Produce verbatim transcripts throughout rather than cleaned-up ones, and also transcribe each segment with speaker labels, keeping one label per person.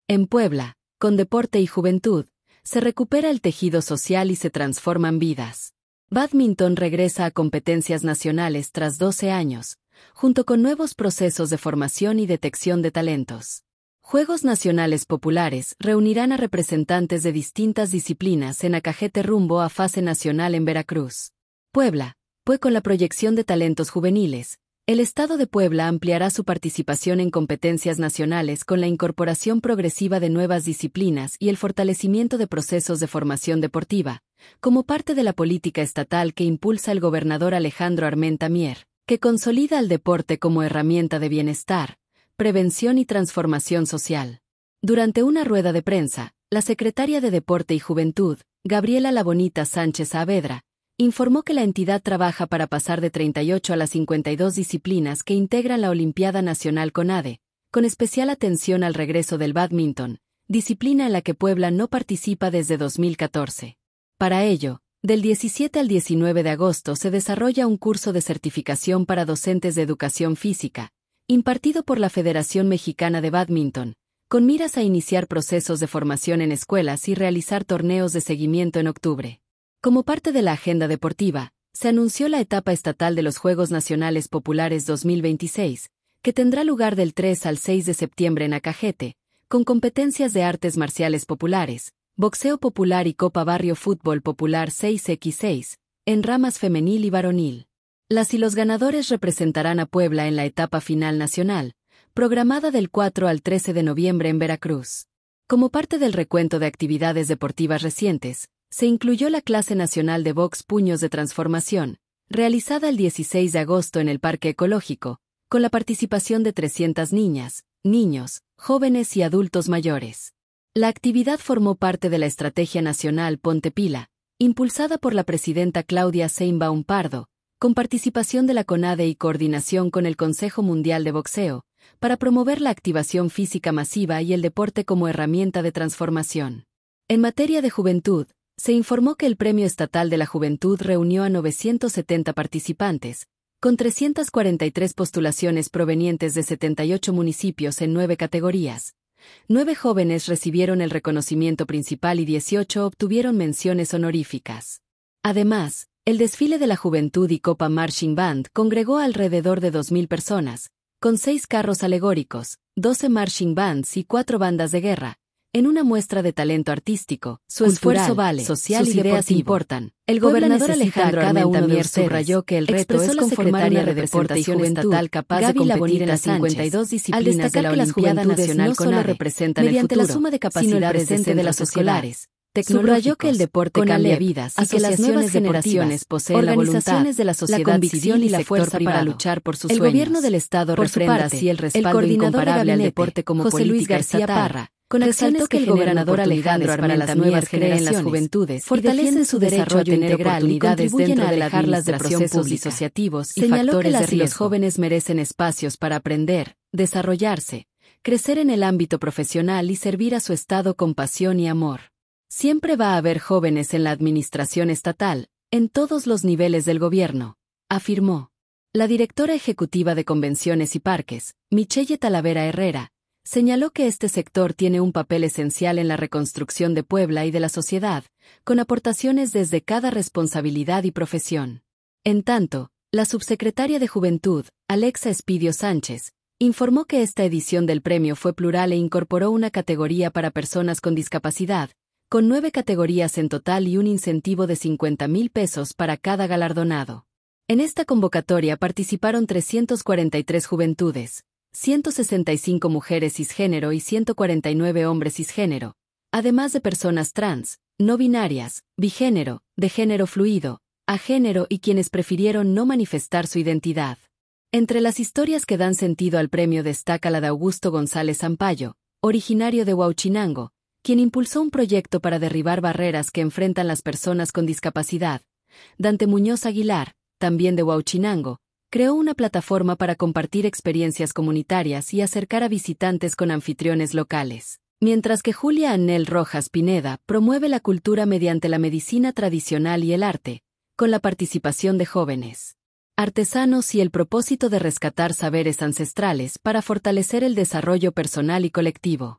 Speaker 1: En Puebla, con deporte y juventud, se recupera el tejido social y se transforman vidas. Bádminton regresa a competencias nacionales tras doce años, junto con nuevos procesos de formación y detección de talentos. Juegos Nacionales Populares reunirán a representantes de distintas disciplinas en Acajete rumbo a fase nacional en Veracruz. Puebla, pues con la proyección de talentos juveniles, el Estado de Puebla ampliará su participación en competencias nacionales con la incorporación progresiva de nuevas disciplinas y el fortalecimiento de procesos de formación deportiva, como parte de la política estatal que impulsa el gobernador Alejandro Armenta Mier, que consolida al deporte como herramienta de bienestar, prevención y transformación social. Durante una rueda de prensa, la secretaria de Deporte y Juventud, Gabriela La Bonita Sánchez Saavedra, informó que la entidad trabaja para pasar de treinta y ocho a las cincuenta y dos disciplinas que integran la Olimpiada Nacional CONADE, con especial atención al regreso del bádminton, disciplina en la que Puebla no participa desde dos mil catorce. Para ello, del diecisiete al diecinueve de agosto se desarrolla un curso de certificación para docentes de educación física, impartido por la Federación Mexicana de Bádminton, con miras a iniciar procesos de formación en escuelas y realizar torneos de seguimiento en octubre. Como parte de la agenda deportiva, se anunció la etapa estatal de los Juegos Nacionales Populares dos mil veintiséis, que tendrá lugar del tres al seis de septiembre en Acajete, con competencias de artes marciales populares, boxeo popular y Copa Barrio Fútbol Popular seis por seis, en ramas femenil y varonil. Las y los ganadores representarán a Puebla en la etapa final nacional, programada del cuatro al trece de noviembre en Veracruz. Como parte del recuento de actividades deportivas recientes, se incluyó la clase nacional de box Puños de Transformación, realizada el dieciséis de agosto en el Parque Ecológico, con la participación de trescientas niñas, niños, jóvenes y adultos mayores. La actividad formó parte de la Estrategia Nacional Ponte Pila, impulsada por la presidenta Claudia Sheinbaum Pardo, con participación de la CONADE y coordinación con el Consejo Mundial de Boxeo, para promover la activación física masiva y el deporte como herramienta de transformación. En materia de juventud, se informó que el Premio Estatal de la Juventud reunió a novecientos setenta participantes, con trescientas cuarenta y tres postulaciones provenientes de setenta y ocho municipios en nueve categorías. Nueve jóvenes recibieron el reconocimiento principal y dieciocho obtuvieron menciones honoríficas. Además, el desfile de la juventud y Copa Marching Band congregó a alrededor de dos mil personas, con seis carros alegóricos, doce marching bands y cuatro bandas de guerra, en una muestra de talento artístico, su
Speaker 2: cultural,
Speaker 1: esfuerzo vale,
Speaker 2: social
Speaker 1: sus
Speaker 2: y
Speaker 1: ideas
Speaker 2: deportivo.
Speaker 1: importan. El gobernador Alejandro Armenta Mier subrayó que el reto es conformar una representación estatal capaz de competir en las cincuenta y dos disciplinas de la Olimpiada Nacional no solo representan mediante el futuro, la suma de capacidades presente de las escolares. Subrayó que el deporte cambia vidas y que las nuevas generaciones poseen la voluntad, de la sociedad la convicción y la fuerza privado. Para luchar por sus el sueños. El gobierno del Estado por refrenda así el respaldo el incomparable al deporte como José política Luis García estatal. Parra, con acciones que el gobernador Alejandro para las nuevas generaciones, las juventudes, fortalecen su derecho a tener oportunidades dentro de alejarlas de procesos disociativos y señaló factores que las de riesgo. Los jóvenes merecen espacios para aprender, desarrollarse, crecer en el ámbito profesional y servir a su Estado con pasión y amor. Siempre va a haber jóvenes en la administración estatal, en todos los niveles del gobierno, afirmó. La directora ejecutiva de Convenciones y Parques, Michelle Talavera Herrera, señaló que este sector tiene un papel esencial en la reconstrucción de Puebla y de la sociedad, con aportaciones desde cada responsabilidad y profesión. En tanto, la subsecretaria de Juventud, Alexa Espidio Sánchez, informó que esta edición del premio fue plural e incorporó una categoría para personas con discapacidad, con nueve categorías en total y un incentivo de cincuenta mil pesos para cada galardonado. En esta convocatoria participaron trescientas cuarenta y tres juventudes, ciento sesenta y cinco mujeres cisgénero y ciento cuarenta y nueve hombres cisgénero, además de personas trans, no binarias, bigénero, de género fluido, agénero y quienes prefirieron no manifestar su identidad. Entre las historias que dan sentido al premio destaca la de Augusto González Zampayo, originario de Huauchinango, quien impulsó un proyecto para derribar barreras que enfrentan las personas con discapacidad. Dante Muñoz Aguilar, también de Huauchinango, creó una plataforma para compartir experiencias comunitarias y acercar a visitantes con anfitriones locales. Mientras que Julia Anel Rojas Pineda promueve la cultura mediante la medicina tradicional y el arte, con la participación de jóvenes artesanos y el propósito de rescatar saberes ancestrales para fortalecer el desarrollo personal y colectivo.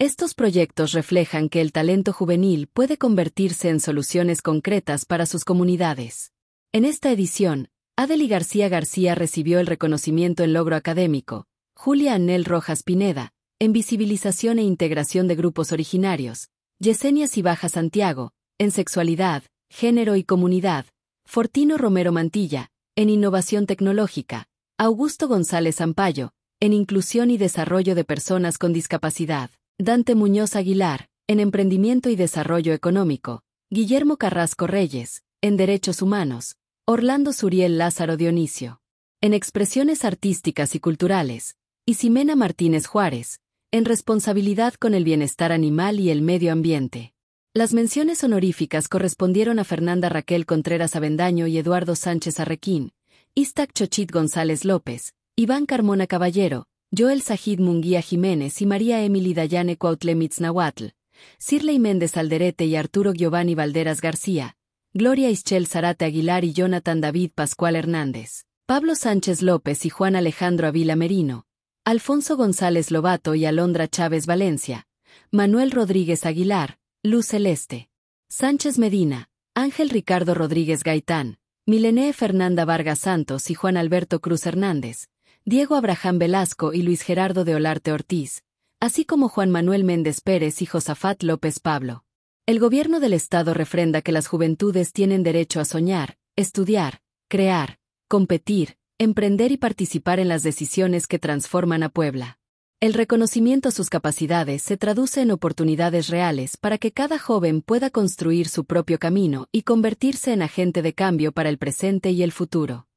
Speaker 1: Estos proyectos reflejan que el talento juvenil puede convertirse en soluciones concretas para sus comunidades. En esta edición, Adely García García recibió el reconocimiento en logro académico, Julia Anel Rojas Pineda, en visibilización e integración de grupos originarios, Yesenia Cibaja Santiago, en sexualidad, género y comunidad, Fortino Romero Mantilla, en innovación tecnológica, Augusto González Ampayo, en inclusión y desarrollo de personas con discapacidad, Dante Muñoz Aguilar, en emprendimiento y desarrollo económico, Guillermo Carrasco Reyes, en derechos humanos, Orlando Suriel Lázaro Dionisio, en expresiones artísticas y culturales, y Ximena Martínez Juárez, en responsabilidad con el bienestar animal y el medio ambiente. Las menciones honoríficas correspondieron a Fernanda Raquel Contreras Avendaño y Eduardo Sánchez Arrequín, Iztac Chochit González López, Iván Carmona Caballero, Joel Sajid Munguía Jiménez y María Emily Dayane Cuautlemitz Nahuatl, Cirley Méndez Alderete y Arturo Giovanni Valderas García, Gloria Ischel Zarate Aguilar y Jonathan David Pascual Hernández, Pablo Sánchez López y Juan Alejandro Avila Merino, Alfonso González Lobato y Alondra Chávez Valencia, Manuel Rodríguez Aguilar, Luz Celeste, Sánchez Medina, Ángel Ricardo Rodríguez Gaitán, Milenee Fernanda Vargas Santos y Juan Alberto Cruz Hernández, Diego Abraham Velasco y Luis Gerardo de Olarte Ortiz, así como Juan Manuel Méndez Pérez y Josafat López Pablo. El gobierno del Estado refrenda que las juventudes tienen derecho a soñar, estudiar, crear, competir, emprender y participar en las decisiones que transforman a Puebla. El reconocimiento a sus capacidades se traduce en oportunidades reales para que cada joven pueda construir su propio camino y convertirse en agente de cambio para el presente y el futuro.